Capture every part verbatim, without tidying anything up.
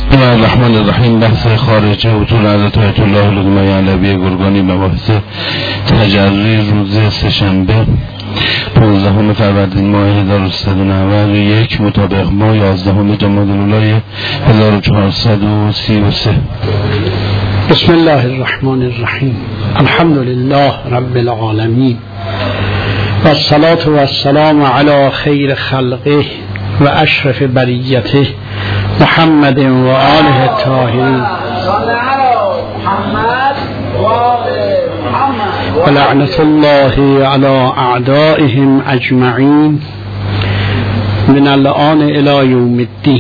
بسم الله الرحمن الرحیم. بحث خارجه حضور حضرت آیت الله لقمه علوی گرگانی، مباحث تجری، روز سه‌شنبه پانزدهم فروردین ماه هزار و سیصد و نود و یک مطابق با یازدهم جمادی الاولی هزار و چهارصد و سی و سه. بسم الله الرحمن الرحیم. الحمد لله رب العالمین و الصلاة و السلام علی خیر خلقه و اشرف بریته محمد و آله الطاهرین و لعنت الله علی اعدائهم اجمعین من الآن الی یوم الدین.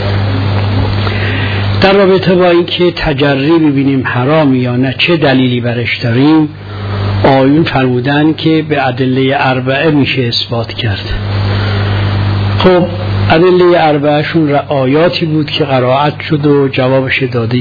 در رابطه با این که تجری ببینیم حرام یا نه چه دلیلی برش داریم، آیون فرمودن که به ادله اربعه میشه اثبات کرد. خب ادله اربعهشون آیاتی بود که قرائت شد و جوابش دادیم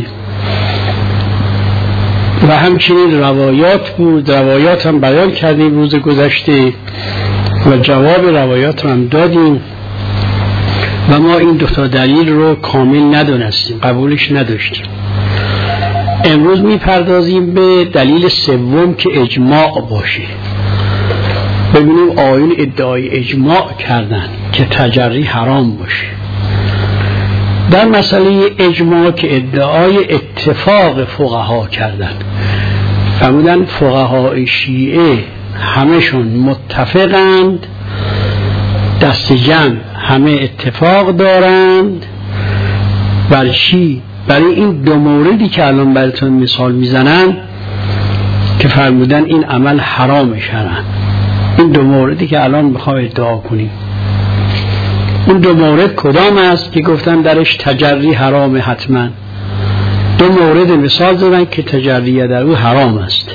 و همچنین روایات بود، روایات هم بیان کردیم روز گذشته و جواب روایات هم دادیم و ما این دو تا دلیل رو کامل ندونستیم، قبولش نداشتیم. امروز میپردازیم به دلیل سوم که اجماع باشه. ببینیم آیون ادعای اجماع کردن که تجری حرام باشه. در مسئله اجماع که ادعای اتفاق فقها کردن، فرمودن فقهای شیعه همشون متفقند، دست جمع همه اتفاق دارند. بر چی؟ برای این دو موردی که الان براتون مثال میزنن که فرمودن این عمل حرام شرعاً. این دو موردی که الان میخوام ادعا کنیم، اون دو مورد کدام است که گفتن درش تجری حرام؟ حتما دو مورد مثال زدن که تجری در او حرام است.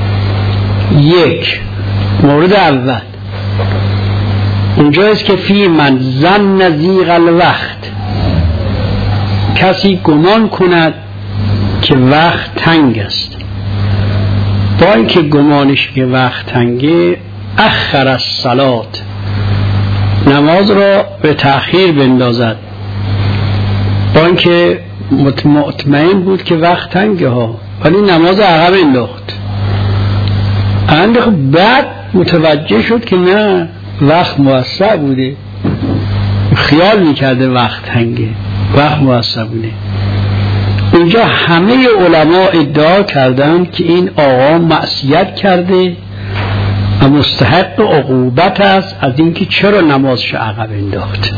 یک مورد اول اونجاست که فی من ظن ضیق الوقت، کسی گمان کند که وقت تنگ است، با اینکه گمانش که وقت تنگه اخر الصلاة، نماز را به تأخیر بندازد، با اینکه مطمئن بود که وقت تنگه ها، ولی نماز عقب انداخت. اند بعد متوجه شد که نه، وقت موسع بوده، خیال میکرده وقت تنگه، وقت موسع بوده. اینجا همه علما ادعا کردن که این آقا معصیت کرده و مستحق عقوبت است از اینکه چرا نمازش عقب انداخت.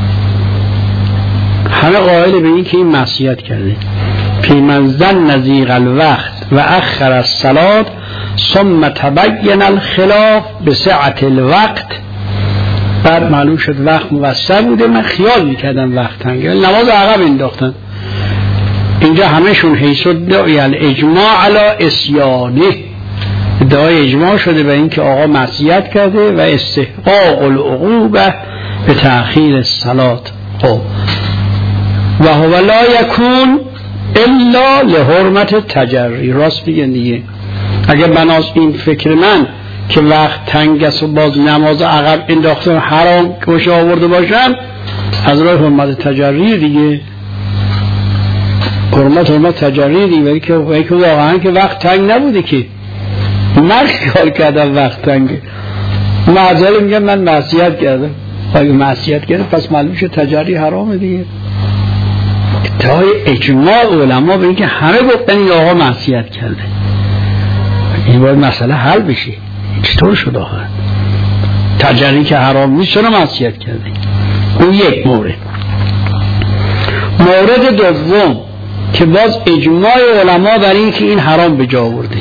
همه قائل به این که این معصیت کرده. فی من ظن ضیق الوقت و اخر الصلاة ثم تبین الخلاف بسعة الوقت، بعد معلوم شد وقت موسع بوده، من خیال میکردم وقت تنگه، نماز عقب انداختن. اینجا همشون حیث ادعای الاجماع علی اسیانه، ادعای اجماع شده به این که آقا معصیت کرده و استحقاق العقوبه به تأخیر الصلاة. خب و هو لا یکون الا لحرمت تجری. راست بگن دیگه، اگر بناس این فکر من که وقت تنگ است و باز نماز عقب انداختن حرام کشه آورده باشم، از راه حرمت تجری دیگه، حرمت حرمت تجری دیگه، ولی که واقعا که وقت تنگ نبوده که من خیال کردم وقت تنگه، معذاله میگم من معصیت کردم. اگه معصیت کردم پس معلوم شد تجری حرامه دیگه. ادعای اجماع علما به این که همه گفتن این آقا معصیت کرده، این باید مسئله حل بشه. چطور شد آخر تجری که حرام نیست چرا معصیت کرده؟ اون یک مورد. مورد دوم که باز اجماع علما بر این که این حرام به جا آورده.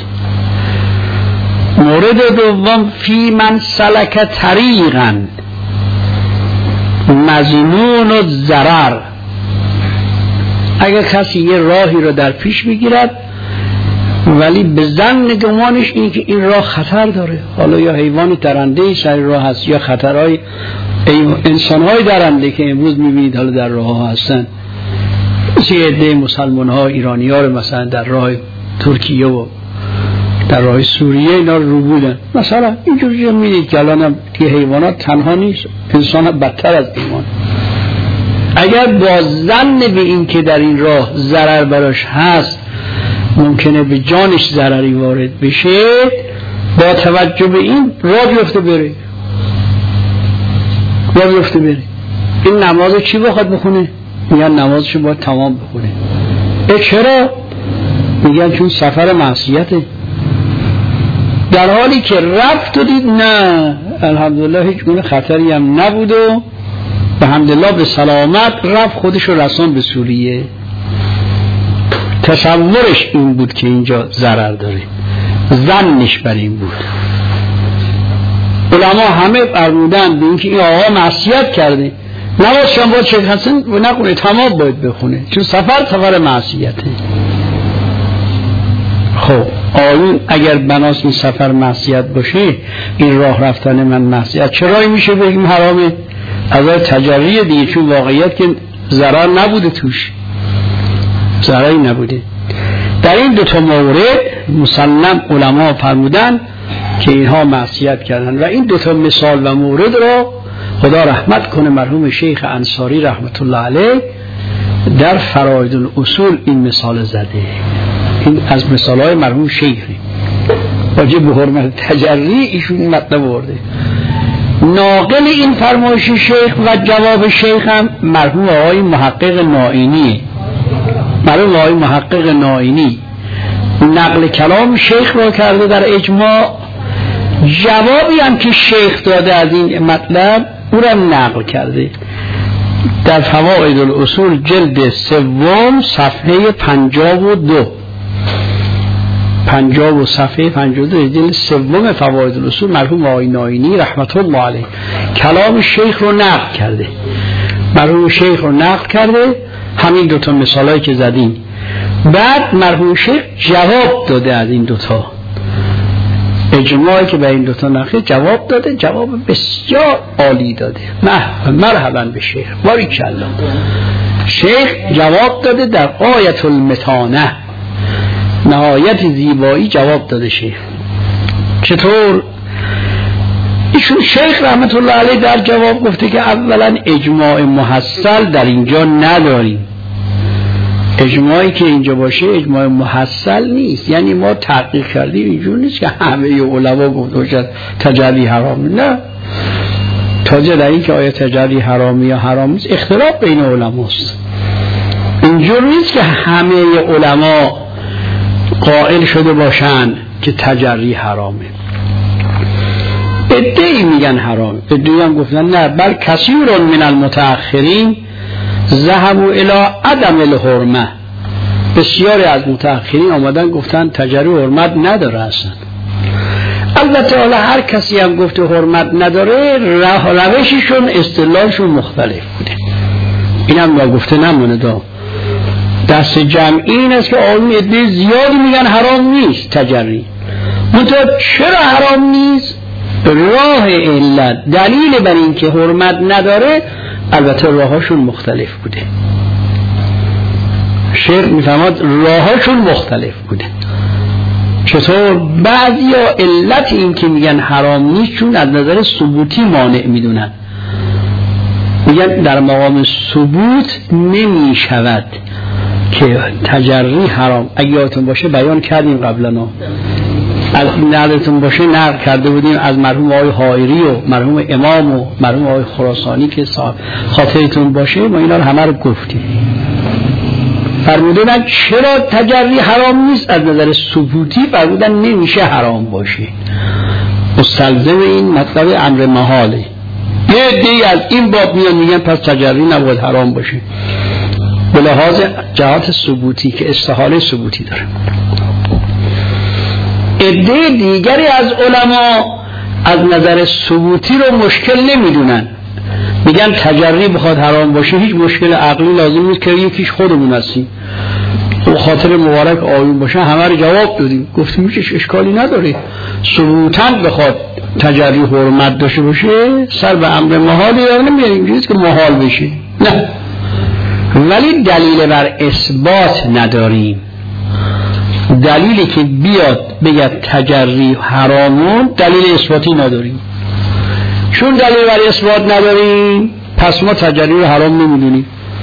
مورد دوم فی من سلک طریقا مظنون الضرر، اگر کسی یه راهی رو در پیش بگیرد ولی به ظن گمانش این که این راه خطر داره، حالا یا حیوانی درنده سر راه هست یا خطرهای انسانهای درنده که امروز میبینید حالا در راه ها هستن، مثل عده مسلمان ها ایرانی ها رو مثلا در راه ترکیه و در راه سوریه اینا رو بودن مثلا. اینجوری میدید که الان هم که حیوانات تنها نیست، انسان بدتر از ایمان. اگر با ظن به این که در این راه ضرر براش هست ممکنه به جانش ضرری وارد بشه، با توجه به این راه بیفته بره راه بیفته بره این نمازو چی بخواد بخونه؟ میگن نمازشو باید تمام بخونه. اه چرا؟ میگن چون سفر معصیته، در حالی که رفت و دید نه الحمدلله هیچ گونه خطری هم نبود و به حمدالله به سلامت رفت خودش رو رسان به سوریه. تصورش این بود که اینجا ضرر داره، ظنش بر این بود. علما همه فرمودن به اینکه این آقا معصیت کرده، نماز شما باید شیخ حسن نکنه، تمام باید بخونه چون سفر سفر معصیته. خب آیون اگر بناس این سفر معصیت باشه، این راه رفتن من معصیت، چرا میشه بگیم حرامه؟ از تجریه دیگه، چون واقعیت که ضرر نبوده توش، ضرری نبوده. در این دو تا مورد مسلم علما فرمودن که اینها معصیت کردن و این دو تا مثال و مورد را خدا رحمت کنه مرحوم شیخ انصاری رحمت الله علیه در فرائض الاصول این مثال زده. این از مثالهای مرحوم شیخ واجب به حرمت تجری ایشون مطلب برده. ناقل این فرمایش شیخ و جواب شیخ هم مرحوم آقای محقق نائینی، مرحوم آقای محقق نائینی نقل کلام شیخ را کرده در اجماع. جوابی هم که شیخ داده از این مطلب او را نقل کرده در فوائد الاصول جلد سوم صفحه پنجاه و دو پنجاه و صفحه پنجاه و دو جلد سوم فوائد الاصول مرحوم آقای نائینی رحمت الله علیه کلام شیخ رو نقل کرده. مرحوم شیخ رو نقل کرده همین دوتا مثالایی که زدیم. بعد مرحوم شیخ جواب داده از این دوتا اجماعی که به این دوتا نقل جواب داده، جواب بسیار عالی داده. مرحبا به شیخ، باریکالله. شیخ جواب داده در آیت المتانه، نهایت زیبایی جواب داده شیخ. چطور؟ ایشون شیخ رحمت الله علیه در جواب گفته که اولا اجماع محصل در اینجا نداریم. اجماعی که اینجا باشه اجماع محصل نیست، یعنی ما تحقیق کردیم اینجور نیست که همه علما گفتن تجلی حرام، نه. تازه در این که آیا تجلی حرامی یا حرام نیست اختلاف بین علماست. اینجور نیست که همه علما قائل شده باشن که تجلی حرامه. ادعی میگن حرام، ادعی هم گفتن نه، بل کثیر من المتأخرین ذهبوا الی عدم الحرمه. بسیاری از متأخرین آمدن گفتن تجری حرمت نداره اصلا. البته حالا هر کسی هم گفته حرمت نداره، روششون استدلالشون مختلف بوده، این هم ناگفته نمونه. دا دست جمعی این است که آن عده زیادی میگن حرام نیست تجری. منتها چرا حرام نیست؟ راه علت دلیل بر این که حرمت نداره البته راهاشون مختلف بوده. شیخ میفهمد راهاشون مختلف بوده. چطور؟ بعضی ها علت این که میگن حرام نیست چون از نظر ثبوتی مانع میدونن، میگن در مقام ثبوت نمیشود که تجری حرام. اگه یادتون باشه بیان کردیم قبلا، از نظرتون باشه نقل کرده بودیم از مرحوم آقای حائری و مرحوم امام و مرحوم آقای خراسانی که خاطرتون باشه ما اینا رو همه رو گفتیم. فرمودن چرا تجری حرام نیست؟ از نظر ثبوتی فرمودن نمیشه حرام باشه، مستلزم این مطلب امر محاله. یه عده‌ای از این باب میان میگن پس تجری نباید حرام باشه به لحاظ جهات ثبوتی که استحاله ثبوتی داره. عده دیگری از علما از نظر ثبوتی رو مشکل نمیدونن، میگن تجری بخواد حرام باشه هیچ مشکل عقلی لازم نیست که یکیش خودمون هستیم و خاطر مبارک آیون باشه همه رو جواب دادیم، گفتیم هیچ اشکالی نداره. ثبوتاً بخواد تجری حرمت داشته باشه سر به امر محالی یا نمیاریم اینجوریست که محال بشه، نه. ولی دلیل بر اثبات نداریم، دلیلی که بیاد بگه تجری حرامون دلیل اثباتی نداریم. چون دلیل بر اثبات نداریم پس ما تجری رو حرام نمیدونیم.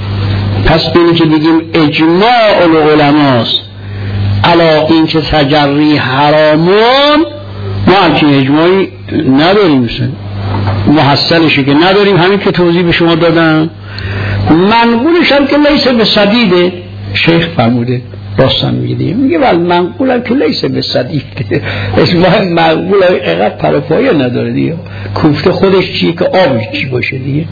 پس اینی که بگیم اجماع العلماست علا این که تجری حرامون، ما همچین اجماعی نداریم، مثلا محصلشی که نداریم، همین که توضیح به شما دادم. منقولش هم که لیسه به صدیده، شیخ فرموده راستان میگه میگه ولی منقول هم که لیسه به صدیده، اسمه منقول هم اقدر پرپایه نداره دیگه، کوفته خودش چیه که آبش چی باشه دیگه.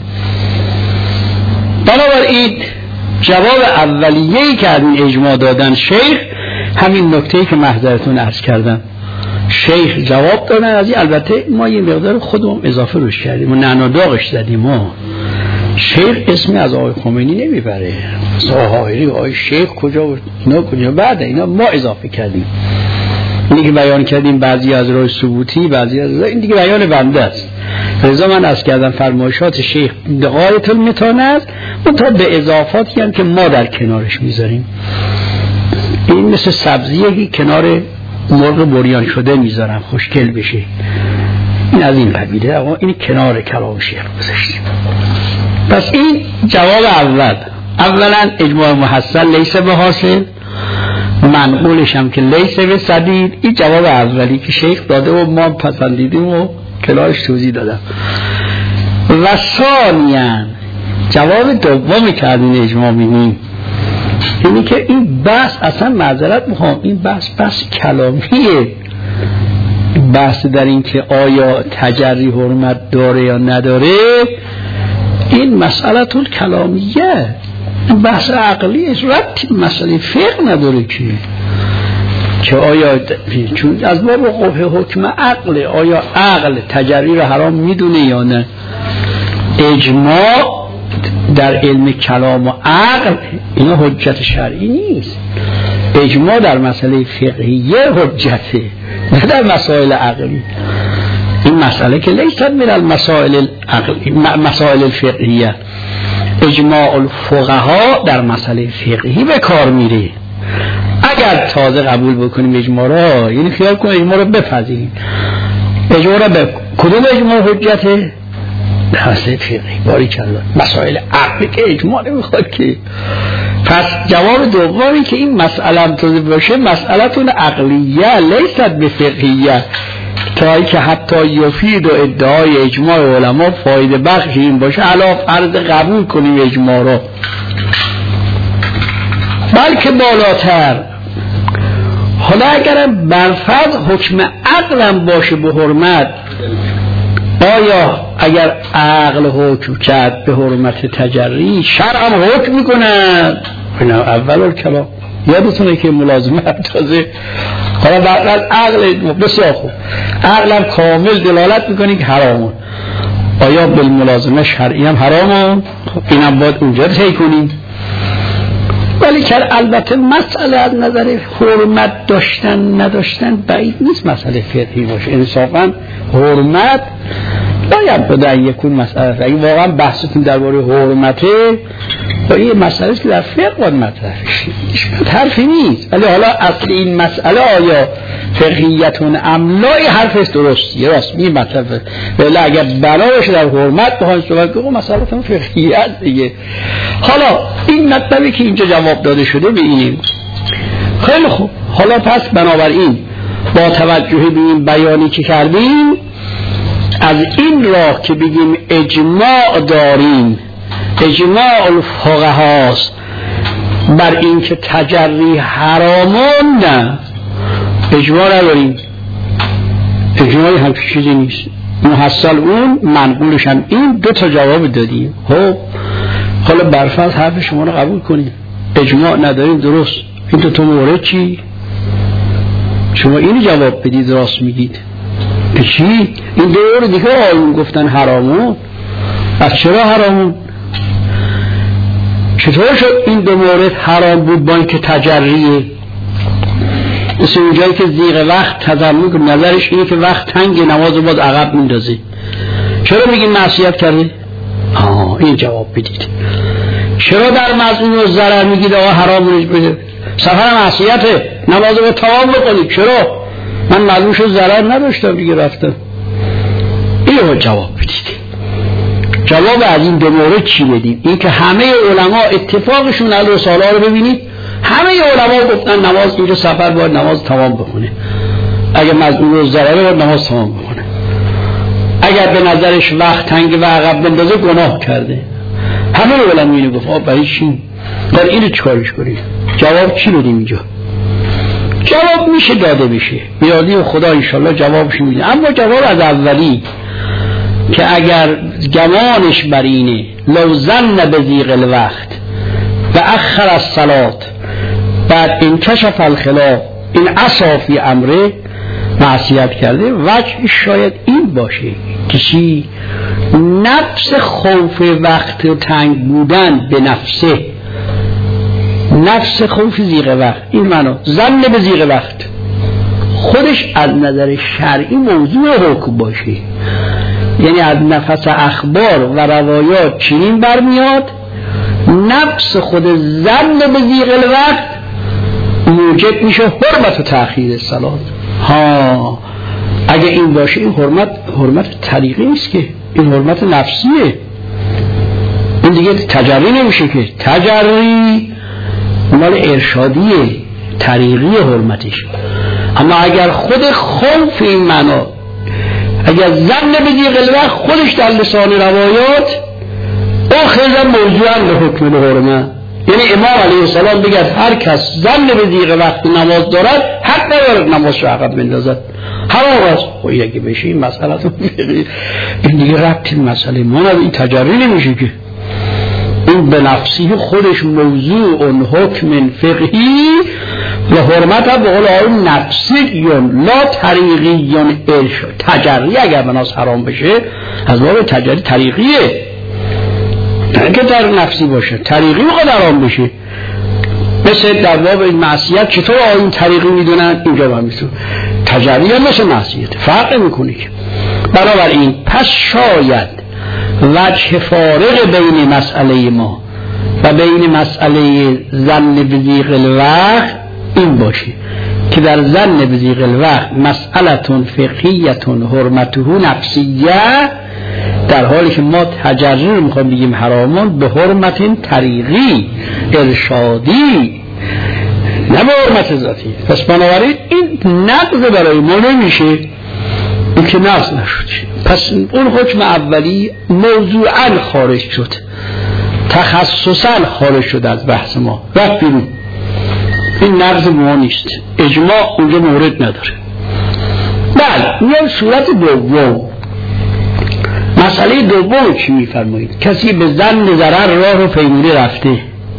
بنابراین جواب اولیه‌ای که از این اجماع دادن شیخ، همین نکته‌ای که محضرتون عرض کردم، شیخ جواب دادن از این. البته ما یه مقدار خودمون اضافه روش کردیم و نعناداغش زدیم. ما شیخ اسمی از آقای خمینی نمیبره، ظاهری آقای شیخ کجا بود، اینا کجا، بعد اینا ما اضافه کردیم. اینی که بیان کردیم بعضی از راه ثبوتی، بعضی از این دیگه بیان بنده است. رضا من عرض کردم فرمایشات شیخ غایت المتانه است، منتها به اضافاتی هم که ما در کنارش میذاریم. این مثل سبزیه که کنار مرغ بریان شده میذارم خوشگل بشه، این از این قبیله، اما این کنار کلام شیخ گذاشتیم. پس این جواب اول. اولا اجماع محصل لیسه به حاصل، منقولش هم که لیسه به صدید. این جواب اولی که شیخ داده و ما پسندیدیم و کلاش توضیح دادم. و ثانیاً جواب دومی که از این اجماع می‌بینیم اینی که این بحث اصلا معذرت میخوام، این بحث بحث کلامیه، بحث در این که آیا تجری حرمت داره یا نداره، این مسئله طول کلامیه، این بحث عقلیه، ربطی مسئله فقه نداره که که آیا چون از باب قبح حکم عقل، آیا عقل تجری رو حرام میدونه یا نه. اجماع در علم کلام و عقل اینا حجت شرعی نیست. اجماع در مسئله فقهیه حجته، نه در مسائل عقلی. این مسئله که لیست من المسائل العقلی، مسائل الفقهیه. اجماع الفقها در مسئله فقهی به کار میره. اگر تازه قبول بکنیم اجماع را، یعنی خیال کنیم اجماع را بپذیریم، اجماع را به کدوم اجماع حجته؟ مسئله فقهی. باری کلا مسائل عقلی که اجماع نمیخواد که. پس جواب دومی که این مسئله هم توضیح باشه، مسئله تون عقلیه لیست به فقهیه، تا ای که حتی یفید و ادعای اجماع علما فایده بخش این باشه علا فرض قبول کنیم اجماع را، بلکه بالاتر. حالا اگرم برفرض حکم عقلم باشه به حرمت، آیا اگر عقل حکم کرد به حرمت تجری، شرع هم حکم میکند؟ اینا اول الکلام یادتونه که ملازمه تازه حالا بعد عقل بسیار خوب، عقلم کامل دلالت میکنه که حرامه، آیا بالملازمه شرعی هم حرامه؟ اینم باید اونجا طی کنیم. ولی که البته مسئله از نظر حرمت داشتن نداشتن بعید نیست مسئله فقهی باشه. انصافا حرمت باید بده یکون مسئله، اگه واقعا بحثتون درباره حرمته با این مسئله است که در فقه باید مطرح شه، حرفی نیست. ولی حالا اصل این مسئله آیا فقهیتون املای حرف است، درست یه راست می مطلب، ولی اگر بناش در حرمت بخواید صحبت کنید مسئله تون فقهیت دیگه. حالا این مطلبی که اینجا جواب داده شده به این خیلی خوب. حالا پس بنابراین با توجه به این بیانی که کردیم، از این راه که بگیم اجماع داریم، اجماع الفقهاست بر این که تجری حرامون، نه اجماع نداریم، اجماعی همچین چیزی نیست. محصل اون منقولش هم این دو تا جواب دادیم. خب حالا برفرض حرف شما رو قبول کنیم، اجماع نداریم، درست، این دو تا مورد چی؟ شما اینی جواب بدید راست میگید. چی؟ این دو مورد دیگه آیون گفتن حرامون. از چرا حرامون؟ چطور شد این دو مورد حرام بود با اینکه تجریه؟ مثل اونجایی که زیغ وقت تضمن که نظرش اینه که وقت تنگ نماز رو باید عقب میندازه، چرا میگین معصیت کرده؟ آه این جواب بدید. چرا در مظنون و ضرر میگید آقا حرام روش بده؟ سفر معصیته، نماز رو تمام بکنید. چرا؟ من مظنونش رو ضرر نداشتم دیگه رفتم. اینو جواب بدید. جواب از این دو مورد چی بدیم؟ این که همه علما اتفاقشون علی رساله رو ببینید، همه علما گفتن نماز اینجا سفر باید نماز تمام بکنه، اگر مظلوم رو ضرره باید نماز تمام بکنه، اگر به نظرش وقت تنگ و عقب بندازه گناه کرده. همه علما اینو گفت. آب برای چی؟ برای اینو چیکارش کنید؟ جواب چی بدیم اینجا؟ جواب میشه داده بشه، بیادی و خدا انشالله جوابش میده. اما جواب از اولی که اگر گمانش بر اینه لو ظن بضیق الوقت و اخر الصلات بعد انکشف الخلاف این عصا فی امره معصیت کرده، وجه شاید این باشه کسی نفس خوف وقت و تنگ بودن به نفسه، نفس خوف زیغ وقت، این معنی ظن به زیغ وقت خودش از نظر شرعی موضوع حکم باشه، یعنی از نفس اخبار و روایات چنین برمیاد نفس خود ظن به زیغ الوقت موجب میشه حرمت و تأخیر صلات. ها اگه این باشه این حرمت حرمت طریقی نیست که، این حرمت نفسیه، این دیگه تجری نمیشه که، تجری مال ارشادیه طریقی حرمتش. اما اگر خود خوف این معنا اگر ظن به زیغ الوقت خودش در لسان روایات آخرا موضوعا به حکم الحرمه، یعنی امام علیه السلام بگه هر کس ظن به زیغ وقت نماز دارد حق ندارد نماز رو عقب بندازد، حرام است. خب اگه بشه این مسئله این دیگه ربط مسئله ما این تجری نمیشه که، این به نفسی خودش موضوع اون حکم فقهی و حرمت به قول آن نفسیون لا طریقیون ارشاد. تجری اگر بناس حرام بشه از باب تجری طریقیه، نه که در نفسی باشه، طریقی بخواد حرام بشه. مثل در باب این معصیت چطور آیین طریقی میدونن اینجا با میتون تجری هم مثل معصیت فرق میکنه. بنابراین پس شاید وجه فارق بین مسئله ما و بین مسئله ظن به زیغ الوقت این باشه که در ظن به زیغ الوقت مسئلتون فقهیتون حرمته نفسیه، در حالی که ما تجری رو میخوام بگیم حرامان به حرمت طریقی ارشادی نه به حرمت ذاتی. پس بنابراین این نقض برای ما نمیشه، این که نقض نشد. پس اون حکم اولی موضوعا خارج شد، تخصصا خارج شد از بحث ما، رفت بیرون. این نقض ما نیست، اجماع اونجا مورد نداره. بله میان صورت دوم، مسئله دوم چی میفرمایید؟ کسی به ظن ضرر راه رو پیموری رفته،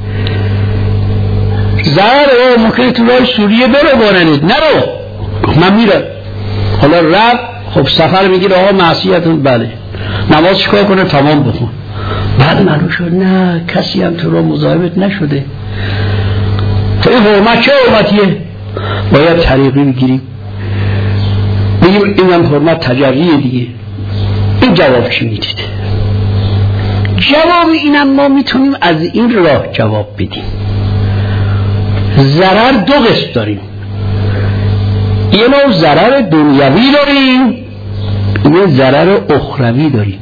ضرر رو ممکنه تو راه سوریه برو باننید، نرو من میرم، حالا رفت خب سفر میگیره آقا معصیتون، بله نماز چیکار کنه؟ تمام بخون. بعد معلوم شد نه کسی هم تو راه مزاحمت نشده، تو این حرمت چه حرمتیه؟ باید طریقی بگیریم بگیم این هم حرمت تجریه دیگه. این جواب چی میدید؟ جواب اینم ما میتونیم از این راه جواب بدیم. ضرر دو قسم داریم، یه نوع ضرر دنیوی داریم، یه ضرر اخروی داریم.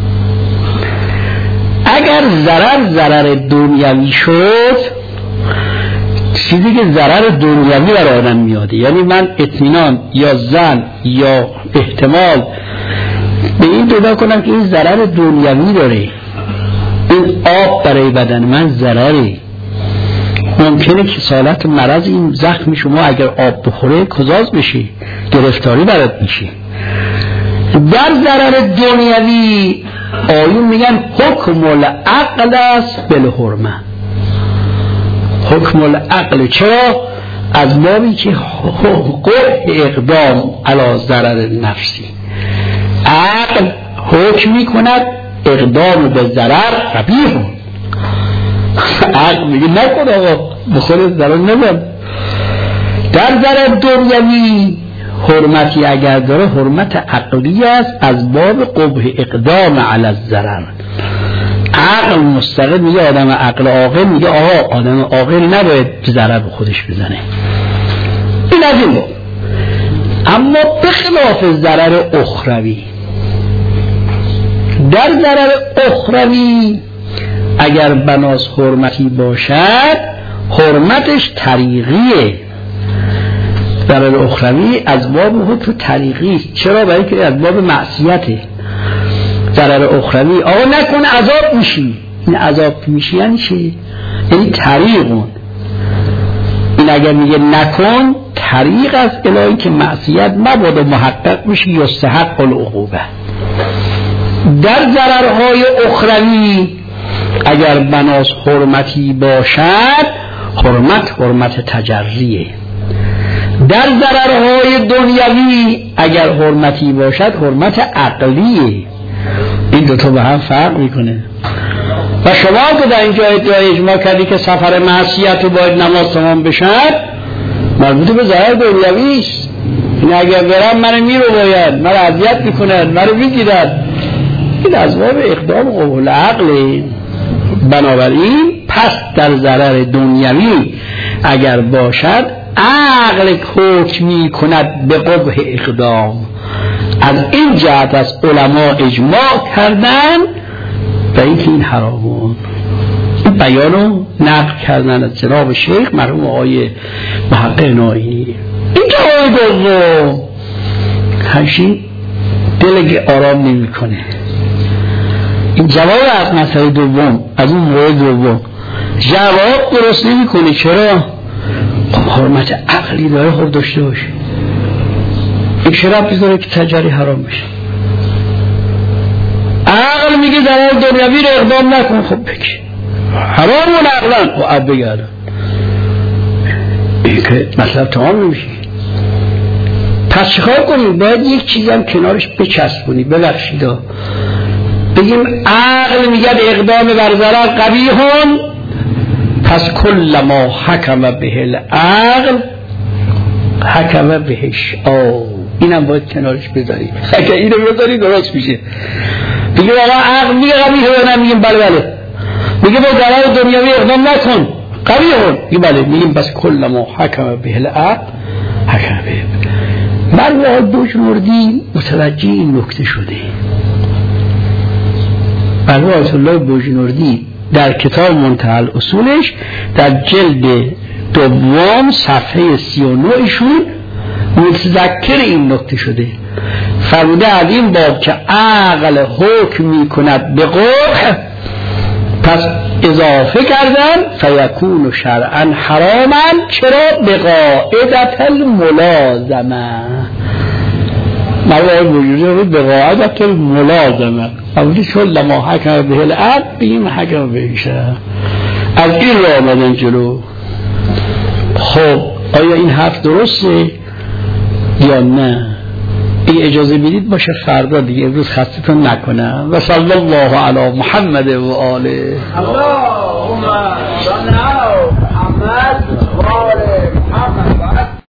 اگر ضرر ضرر دنیوی شد، چیزی که ضرر دنیوی برای آدم میاده، یعنی من اطمینان یا ظن یا احتمال به این پیدا کنم که این ضرر دنیوی داره، این آب برای بدن من ضرره، ممکنه که سالت مرض این زخم شما اگر آب بخوره کزاز بشه، گرفتاری برات میشه. در ضرر دنیوی آیون میگن حکم العقل است بالحرمه. حکم العقل چرا؟ از بابی که حقوق اقدام علی ضرر نفسی، عقل حکم میکند اقدام به ضرر قبیح، عقل میگه نکن آقا بخوره ضرر نزن. در ضرر دنیوی حرمتی اگر داره حرمت عقلی است از باب قبح اقدام علی الضرر. عقل مستقل میگه آدم عقل عاقل میگه آقا آدم عاقل نباید ضرر به خودش بزنه، این از این باب. اما به خلاف ضرر اخروی، در ضرر اخروی اگر بناس حرمتی باشد حرمتش طریقیه. ضرر اخروی از باب حکم طریقی. چرا؟ برای که از باب معصیته. ضرر اخروی آقا نکن عذاب میشی. این عذاب میشی یعنی چی؟ یعنی طریقون. این اگر میگه نکن طریق از الهی که معصیت مباد و محقق میشی یستحق العقوبه. در ضررهای اخروی اگر بناس حرمتی باشد حرمت حرمت تجریه. در ضررهای دنیوی اگر حرمتی باشد حرمت عقلیه. این دوتا به هم فرق میکنه. و شما که در اینجا ادعای اجماع کردی که سفر معصیت رو باید نماز تمام بشد مربوط به ضرر دنیوی است. این اگر برم من میرو باید من اذیت میکنن من رو میگیرن. این از باب اقدام قبول عقل. بنابراین پس در ضرر دنیوی اگر باشد عقل حکم می کند به قبح اقدام. از این جهت از علما اجماع کردن و اینکه این حرامون. این بیانو نقل کردن از جناب شیخ مرحوم آقای محقق ناینی. این جواب دوم همچین دل آرام نمی کنه. این جواب از مسئله دوم از اون مورد دوم جواب درست نمی کنه. چرا؟ حرمت عقلی داره خود داشته باشه. این شراب بیداره که تجاری حرام بشه. عقل میگه ضرر دنیوی رو اقدام نکن. خب بگی حرام و نقلن و عب بگردن. این که مطلب تمام نمیشه. پس چیکار کنیم؟ باید یک چیز هم کنارش بچسبونی. ببخشید بگیم عقل میگه اقدام بر ضرر قبیحون پس کل ما حکم به العقل حکم بهش. آه اینم باید کنارش بذاریم. اگه اینو بذاری درست میشه. دیگه واقعا عقل میگه قبیحه یا نه؟ میگیم بله بله. میگه با ضرر دنیوی اقدام نکن قبیحون. میگه بله. میگیم بس کل ما حکم به العقل حکم به. من واقعا بجنوردی متوجه این نکته شده. مرحوم آیت الله بجنوردی در کتاب منتهی الاصولش در جلد دوم صفحه سی و نه ایشون متذکر این نکته شده. فرموده از این باب که عقل حکم می کند به قبح پس اضافه کردن فیکون شرعا حراما. چرا؟ به قاعدت الملازمه. مرحوم بجنوردی به قاعدت الملازمه اولی چون لما حکم به العقل بگیم حکم بهشه. از این را آمدن جلو. خب آیا این حرف درسته یا نه؟ این اجازه بدید باشه فردا دیگه امروز خستتون نکنم. و صلی الله علی محمد و آله. اللهم